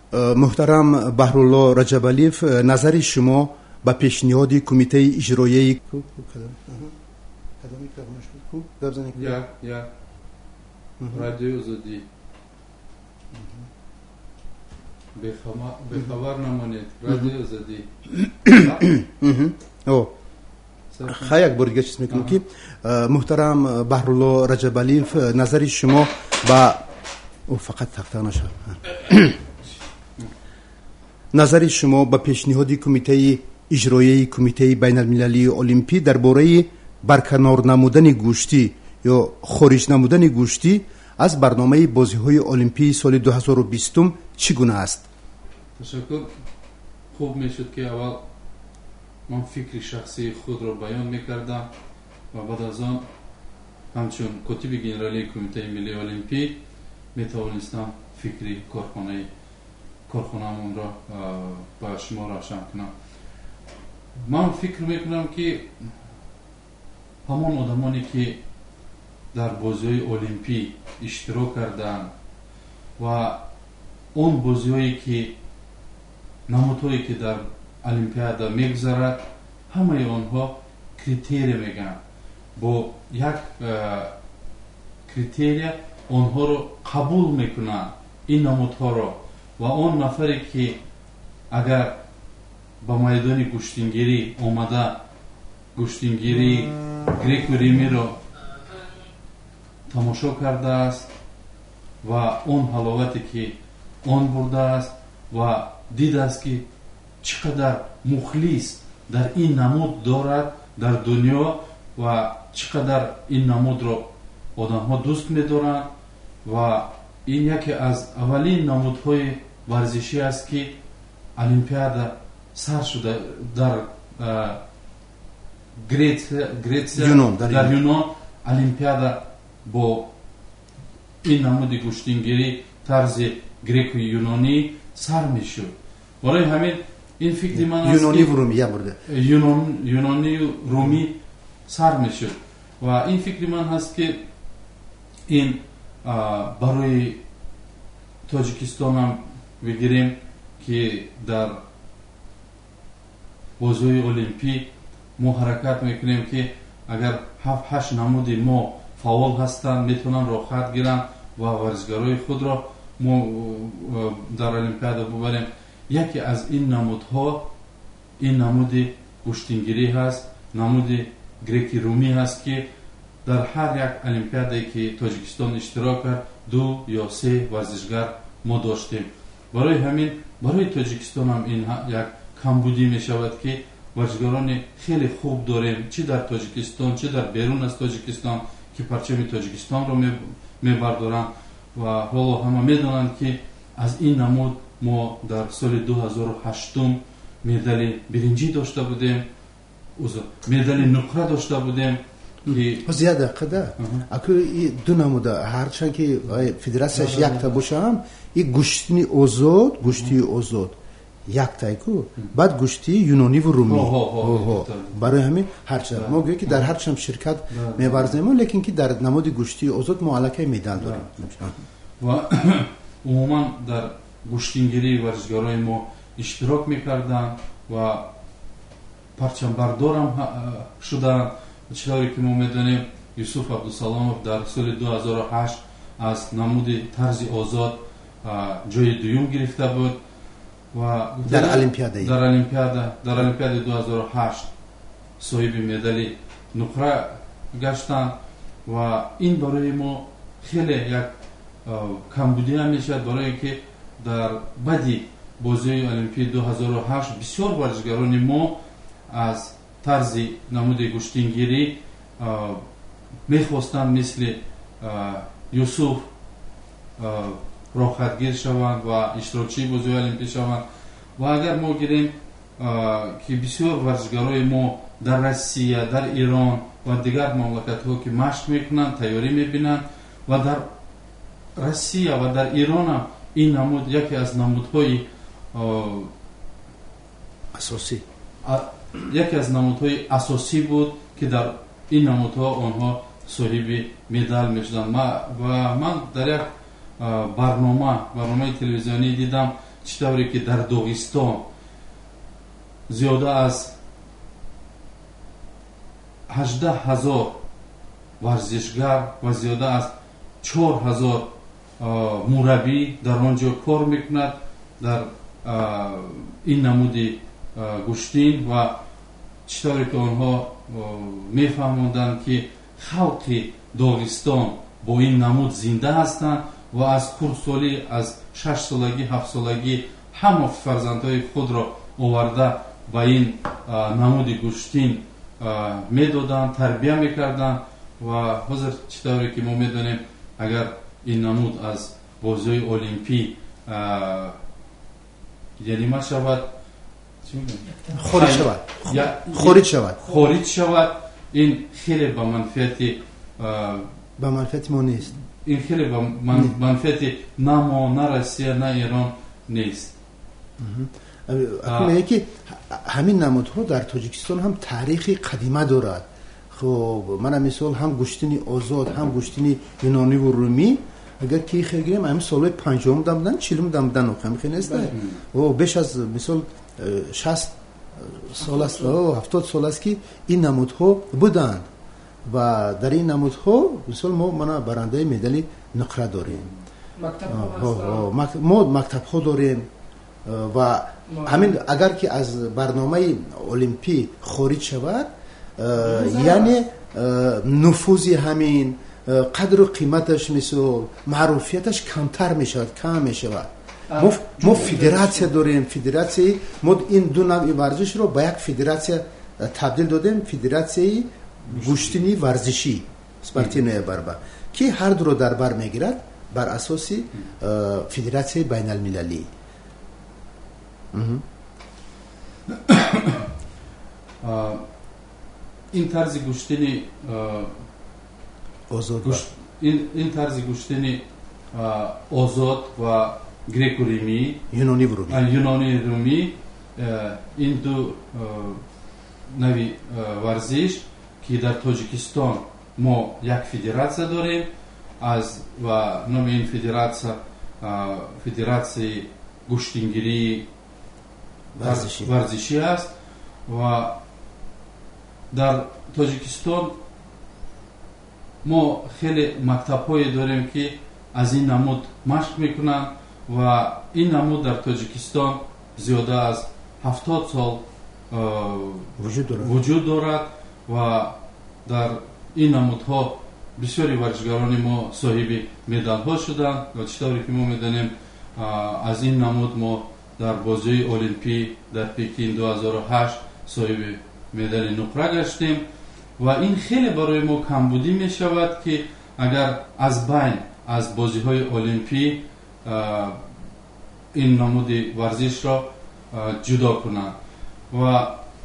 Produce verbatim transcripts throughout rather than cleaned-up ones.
محترم بهرالله رجبالیف، نظر شما به پیشنهاد کمیته اجرایی یا یا رادیو آزادی به خبر نمانید. رادیو آزادی او خیلی یک بار دیگه چیز میکنم که محترم بهرالله رجبالیف، نظر شما با او فقط تخته نشد نظر شما به پیشنهاد کمیته اجرایی کمیته بین المللی المپی درباره برکنار نمودن گوشتی یا خارج نمودن گوشتی از برنامه بازی‌های المپی سال دو هزار و بیست چگونه است؟ تشکر. خوب میشد که اول من فکر شخصی خود را بیان میکردم و بعد از آن همچون کتیب گنرالی کمیته ملی المپی میتوانستم فکری کارخانه کارخانه‌مون را با شما روشن کنم. من فکر میکنم که همان آدمانی که در بازی‌های المپی اشتراک کردند و اون بازی‌هایی که نمودهایی که در المپیادا میگذرد، همه آنها کریتری میگن. با یک کریتری آنها رو قبول میکنن، این نمودها رو، و اون نفری که اگر با میدان گوشتینگیری اومده گوشتینگیری گریک و ریمی رو تماشا کرده است و اون حلاوتی که اون برده است و دیده است که چقدر مخلص در این نمود دارد در دنیا و چقدر این نمود رو آدم ها دوست می دارند و این یکی از اولین نمودهای ورزشی است که المپیادا سر شده در گریتسیا یونان در یونان. المپیادا با این نمود گوشتینگیری طرز گریک و یونانی سر می شد. برای همین این فکر من است یونانی و رومی برده یونان یونانی و رومی سر می شد و این فکر من هست که این برای تاجیکستان هم بگیریم که در بازی‌های المپی ما حرکت میکنیم که اگر هفت هشت نمودی ما فعال هستند میتونن راحت گیرن و ورزشکارای خود را ما در المپیادا ببریم. یکی از این نمودها این نمود گوشتینگیری هست، نمود گریک رومی هست که در هر یک المپیادایی که تاجیکستان اشتراک کرد دو یا سه ورزشکار ما داشتیم. برای همین برای تاجیکستان هم این یک کمبودی می شود که ورزشکاران خیلی خوب داریم، چه در تاجیکستان چه در بیرون از تاجیکستان که پرچم تاجیکستان رو می بردارن و حالا همه می دانند که از این نمود ما در سال دو هزار و هشت مدال برنجی داشته بودیم، مدال نقره داشته بودیم. زیاده قدر اکو دو نموده هرچند که فدراسیش یک تا باشه هم این گوشتی آزاد گوشتی آزاد یک تایکو بعد گوشتی یونانی و رومی برای همین هرچند ما گویی که در هرچند شرکت می‌ورزیم لیکن که در نمود گوشتی آزاد ما علاقه میدان داریم و عموما در گوشتینگیری ورزشکارای ما اشتراک میکردن و پرچم بردار هم شدن. چطوری که ما میدونیم یوسف عبدالسلامов در سال دو هزار و هشت از نمود طرز آزاد جای دوم گرفته بود و در المپیادا در المپیادا در المپیادا دو هزار و هشت صاحب مدال نقره گشتند و این برای ما خیلی یک کمبودی میشد، برای که در بعدی بازی المپی دو هزار و هشت بسیار ورزشکاران ما از طرز نمود گوشتینگیری میخواستند مثل یوسف راحتگیر شوند و اشتراکچی بازی المپی شوند و اگر ما گیریم که بسیار ورزشکارای ما در روسیه، در ایران و دیگر مملکت ها که مشق میکنند، تیاری میبینند و در روسیه و در ایران هم این نمود یکی از نمودهای اساسی یکی از نمودهای اساسی بود که در این نمودها آنها صاحب مدال میشدند. و من در یک برنامه برنامه تلویزیونی دیدم чӣ тавре ки дар Доғистон зиёда аз ҳаждаҳ ҳазор варзишгар ва зиёда аз чор ҳазор мураббӣ дар он ҷо кор мекунад дар ин намуди гӯштин ва чӣ тавре ки онҳо мефаҳмонданд ки халқи Доғистон бо ин намуд зинда ҳастанд ва аз хурдсолӣ аз шашсолагӣ ҳафтсолагӣ ҳама фарзандҳои худро оварда ба ин намуди гӯштин медоданд, тарбия мекарданд ва ҳозир чӣ тавре ки мо медонем агар ин намуд аз бозиҳои олимпӣ янима шавад, خارج شود خارج شود خارج شود این خیلی به منفعت به منفعت ما نیست، این خیلی به منفعت نه ما نه روسیه نه ایران نیست. اکنون که همین نمودها در تاجیکستان هم تاریخی قدیمه دارد. خب من مثال هم گوشتنی آزاد هم گوشتنی یونانی و رومی اگر کی خیلی همین سال پنجم دامدن چهلم دامدن و خیلی نیست و بیش از مثال شصت سال است و هفتاد سال است که این نمودها بودند و در این نمودها مثال ما من برنده مدال نقره داریم، ما مکتب ها داریم و همین اگر که از برنامه المپی خارج شود یعنی نفوذی همین قدر و قیمتش مثل معروفیتش کمتر میشود، کم میشود. ما ما فدراسیون داریم، فدراسیون ما این دو نوع ورزش رو با یک فدراسیون تبدیل دادیم، فدراسیون گوشتنی ورزشی اسپارتینوی بربا که هر دو رو در بر میگیرد بر اساس فدراسیون بین المللی. این طرز گوشتنی آزاد این این طرز گوشتنی آزاد و گریکو رومی یونانی و رومی یونانی رومی این دو نوی ورزش که در تاجیکستان ما یک فدراسیون داریم از و نام این فدراسیون فدراسیون گوشتنگیری ورزشی ورزشی است و در تاجیکستان ما خیلی مکتب‌هایی داریم که از این نمود مشق میکنند و این نمود در تاجیکستان زیاده از هفتاد سال وجود دارد. وجود دارد و در این نمودها بسیاری ورزشکاران ما صاحب مدال ها شدند و چطوری که ما میدانیم از این نمود ما در بازی المپی در پکین دو هزار و هشت صاحب مدال نقره گشتیم و این خیلی برای ما کمبودی می شود که اگر از بین از بازی های المپی این نمود ورزش را جدا کنند. و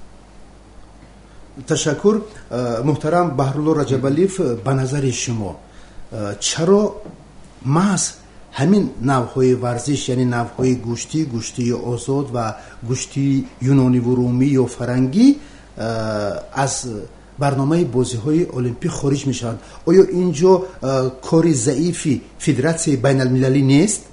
تشکر محترم بهرالله رجبالیف، به نظر شما چرا محض همین نوعهای ورزش یعنی نوعهای گوشتی، گوشتی آزاد و گوشتی یونانی و رومی یا فرنگی از برنامه بازی‌های المپیک خارج میشوند؟ آیا اینجا کاری ضعیفی فدراسیون بین المللی نیست؟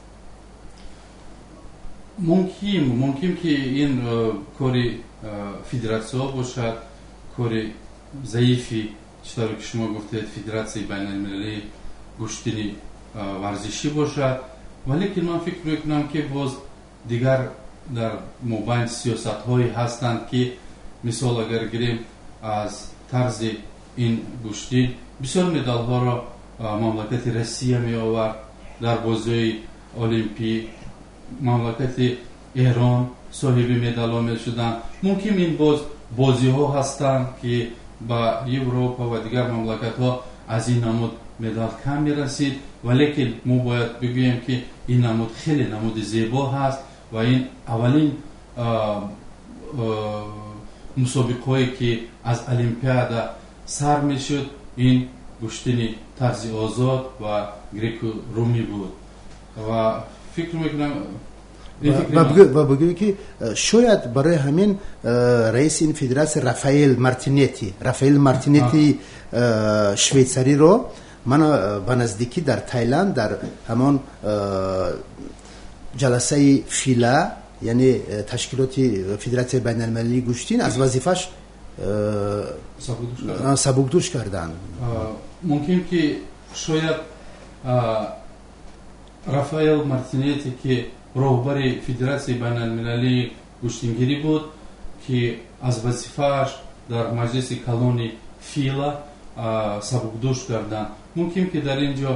ممکن ممکن که این کاری فدراسیون باشد، کاری ضعیفی چطوری که شما گفتید فدراسیون بین المللی گوشتنی ورزشی باشد، ولی که من فکر میکنم که باز دیگر در مابین سیاست هایی هستند که مثال اگر گیریم از طرز این گوشتی بسیار مدال ها را مملکت روسیه می آورد، در بازی المپی مملکت ایران صاحب مدال ها می شدند. ممکن این باز بازی ها هستند که با اروپا و دیگر مملکت ها از این نمود مدال کم می رسید، ولی که ما باید بگوییم که این نمود خیلی نمود زیبا هست و این اولین مسابقه هایی که از المپیادا سر می شد این گوشتنی طرز آزاد و گریکو رومی بود و فکر میکنم و بگویی که شاید برای همین رئیس این فدراسیون رافائل مارتینتی رافائل مارتینتی شویساری رو من به نزدیکی در تایلند در همان جلسه فیلا یعنی تشکیلات فدراسیون بین المللی گوشتین از وظیفش سبکدوش کردن. ممکن که شاید رافائل مارتینتی که رهبر فدراسیون بین المللی گوشتینگیری بود که از وظیفه‌اش در مجلس کلونی فیلا سبکدوش کردن. ممکن که در اینجا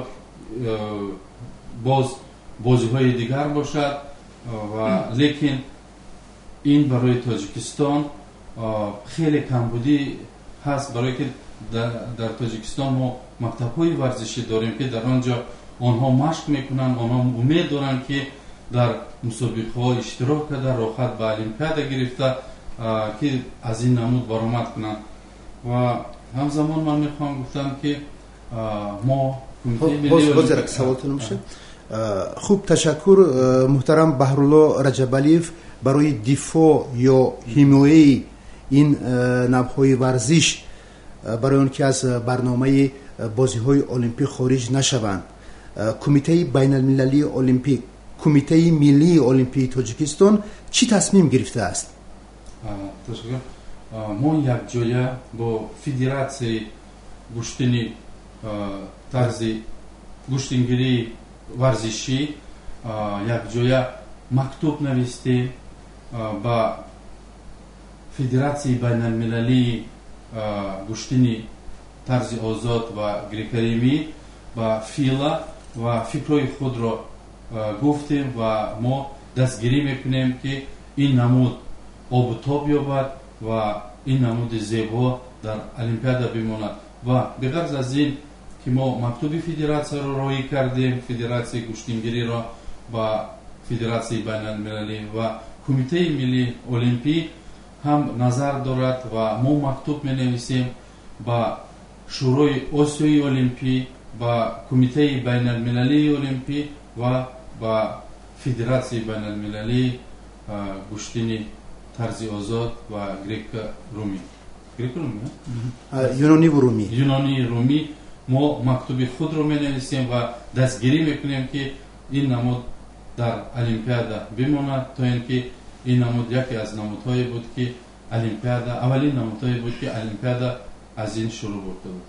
باز بازی‌های دیگر باشد و لیکن این برای تاجیکستان خیلی کمبودی هست، برای که در, در تاجیکستان ما مکتب‌های ورزشی داریم که در آنجا آنها مشق میکنن، آنها امید دارن که در مسابقه‌ها اشتراک کرده، راحت به المپیاد گرفته که از این نمود برآمد کنن. و همزمان من میخوام گفتم که ما باز یک سوالتون میشه. خوب تشکر محترم بهرالله رجبالیف برای دفاع یا حمایت این نوع‌های ورزش برای اون که از برنامه بازی‌های المپیک خارج نشوند. کمیته بین المللی المپیک، کمیته ملی المپیک تاجیکستان چی تصمیم گرفته است؟ تشکر. ما یک جایه با فدراسیون گوشتنی طرز گوشتنگیری ورزشی یک جایه مکتوب نوشته با فدراسیون بین المللی گوشتنی طرز آزاد و گریکریمی با فیلا و فکرهای خود را گفتیم و ما دستگیری میکنیم که این نمود آبتاب یابد و این نمود زیبا در المپیاد بماند. و بغرض از این که ما مکتوب فدراسیون را رایی کردیم، فدراسیون گوشتنگیری را با فدراسیون بین المللی و کمیته ملی المپیک هم نظر دارد و ما مکتوب می نویسیم با شورای آسیای المپیک، با کمیته بین المللی المپیک و با فدراسیون بین المللی گوشتنی طرز آزاد و گریک رومی گریک رومی یونانی و رومی یونانی رومی ما مکتوب خود رو می نویسیم و دستگیری میکنیم که این نمود در المپیاد بماند، تا اینکه این نمود یکی از نمودهایی بود که المپیاد اولین نمودهایی بود که المپیاد از این شروع برده بود.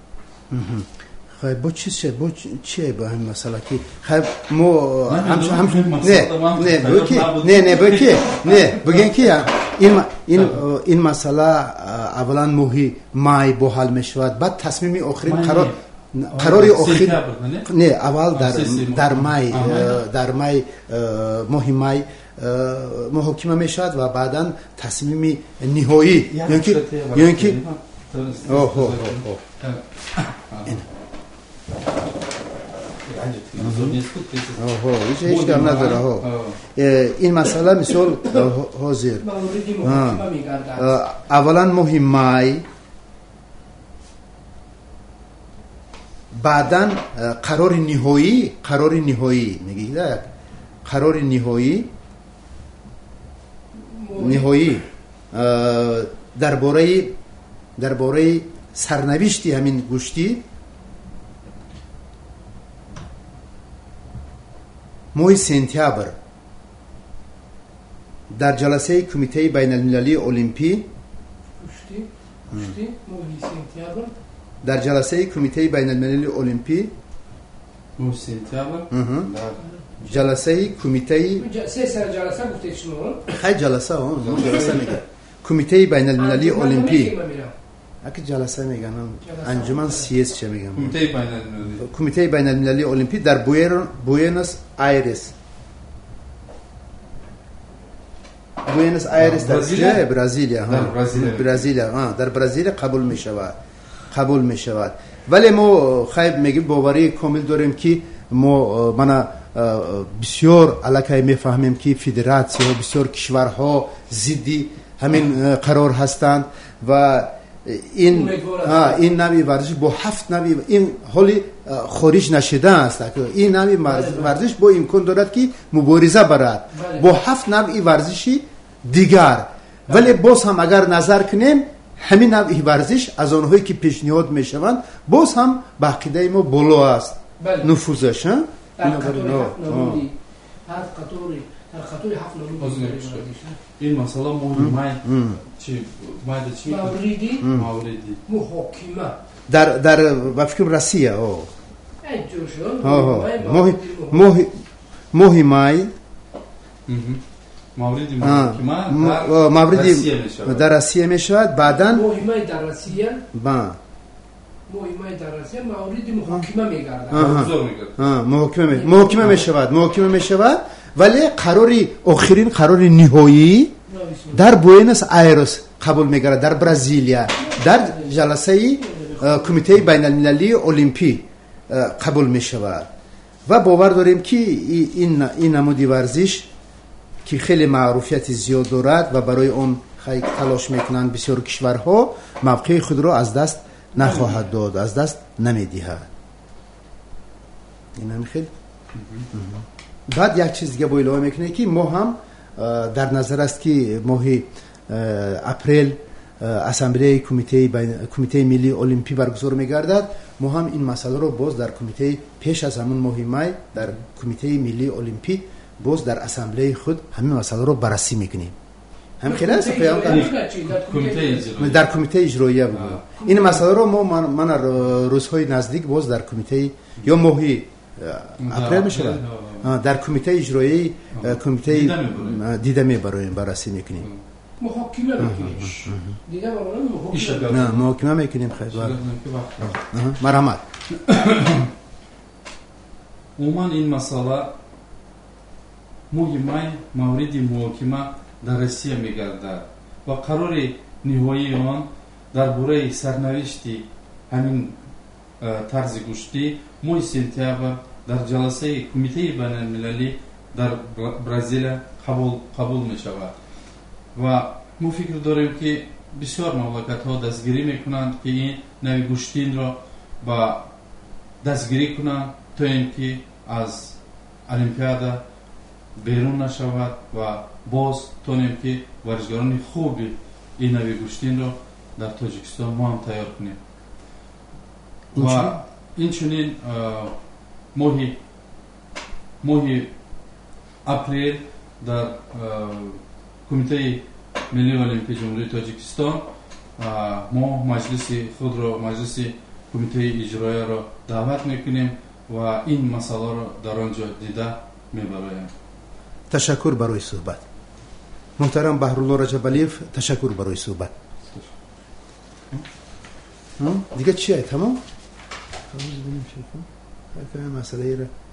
خب با چیه با چیه با همین مسئله که خب ما همش همش نه نه بگی نه نه بگی نه بگین که این این این مسئله اولا ماهی مای با حل میشود، بعد تصمیم آخرین قرار قرار آخرین نه اول در در مای در مای ماه مای محاکمه میشود و بعداً تصمیم نهایی یعنی که یعنی که اوه اوه اوه هیچ هیچ کم نداره ها. این مسئله مثال حاضر اولا ماه مای، بعداً قرار نهایی قرار نهایی میگید قرار نهایی نهایی درباره درباره سرنوشتی همین گوشتی ماه سپتامبر در جلسه کمیته بین المللی المپیک گوشتی گوشتی ماه سپتامبر در جلسه کمیته بین المللی المپیک ماه سپتامبر جلسه کمیته سه سر جلسه گفته شما خیلی جلسه اون جلسه میگه کمیته بین المللی المپیک اگه جلسه میگن انجمن سیاس چه میگن کمیته بین المللی کمیته بین المللی المپیک در بوئنوس آیرس بوئنوس آیرس در جای برزیلیا ها برزیلیا ها در برزیل قبول میشود قبول میشود. ولی ما خیلی میگیم باوری کامل داریم که ما من بسیار علاقه میفهمیم که فدراسیون بسیار کشورها ضدی همین قرار هستند و این این نوع ورزش با هفت نوع این حالی خارج نشده است که این نوع ورزش با امکان دارد که مبارزه برد با هفت نوع ورزشی دیگر. ولی باز هم اگر نظر کنیم همین نوع ورزش از آنهایی که پیشنهاد میشوند باز هم با عقیده ما بالا است نفوذش. در کتاب نمودی هر قطوری هر قطوری هفت نمود این مثلا مهمای چی باید چی موردی موردی محاکمه در در بفکر روسیه او اینجوشون مهم مهم مهمای موردی محاکمه موردی در روسیه میشود بعداً مهمای در روسیه با مهمای در روسیه موردی محاکمه میگردد محاکمه محاکمه میشود محاکمه میشود ولی قراری آخرین قراری نهایی در بوئنوس آیرس قبول میگردد در برزیلیا در جلسه کمیته بین المللی المپی قبول میشود و باور داریم که این این نمودی ورزش که خیلی معروفیت زیاد دارد و برای اون خیلی تلاش میکنند بسیار کشورها موقع خود را از دست نخواهد داد از دست نمیدهد این هم خیلی بعد یک چیز دیگه با اضافه میکنه که ما هم در نظر است که ماه اپریل اسامبله کمیته کمیته ملی المپی برگزار میگردد ما هم این مسئله رو باز در کمیته پیش از همون ماه می در کمیته ملی المپی باز در اسامبله خود همین مسئله رو بررسی میکنیم هم خیلی است پیام در کمیته اجرایی بود این مسئله رو ما من روزهای نزدیک باز در کمیته یا ماهی اپریل میشه در کمیته اجرایی کمیته دیده میبریم بررسی میکنیم محاکمه میکنیم دیده برای نه محاکمه میکنیم خیلی مرحمت عموما این مسئله مهمای موردی محاکمه در روسیه میگردد و قرار نهایی آن درباره سرنوشتی همین طرز گشتی ماه سپتامبر در جلسه کمیته بین المللی در برزیل قبول قبول می شود و ما فکر داریم که بسیار مملکت ها دستگیری میکنند که این نوی گشتین را با دستگیری کنند تا اینکه از المپیادا بیرون نشود و باز تونیم که ورزشکاران خوبی این نوی گشتین را در تاجیکستان ما هم تیار کنیم و این چنین ماهی ماهی اپریل در کمیته ملی المپی جمهوری تاجیکستان ما مجلس خود را مجلس کمیته اجرایی را دعوت میکنیم و این مسئله را در آنجا دیده میبریم. تشکر برای صحبت. محترم بهرالله رجبالیف تشکر برای صحبت. دیگه چیه تمام؟ خب ببینیم چه کنم. مسئله ای را